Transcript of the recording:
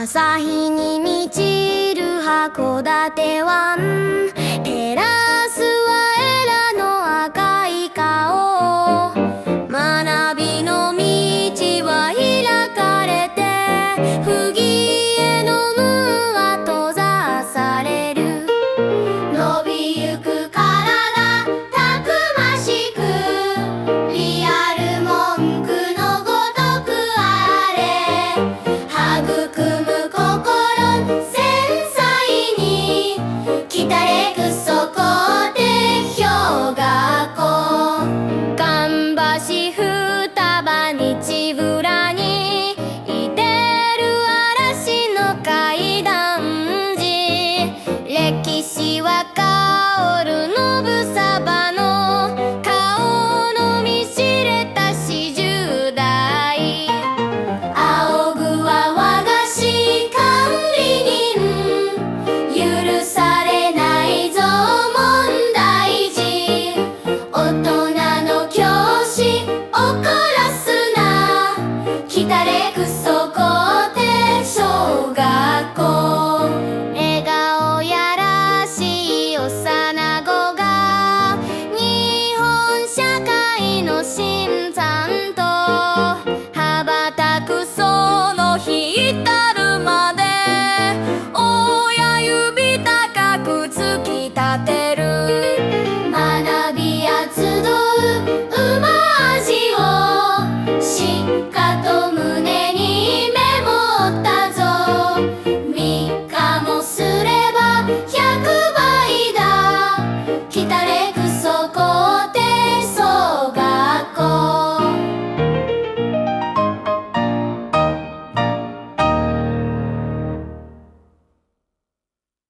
朝日に満ちる函館湾、照らすはエラの赤い顔。学びの道は開かれて、不義への門は閉ざされる。伸びゆく体たくましく、リアル文句のごとくあれ。育む心繊細に、来たれくそこで氷河湖。かんばし双葉日浦にいてる嵐の階段時、歴史は香るのぶさばの顔の見知れた40代。仰ぐは我がし管理人、許されないぞ問題児。大人の教師怒らすな、来たれくそ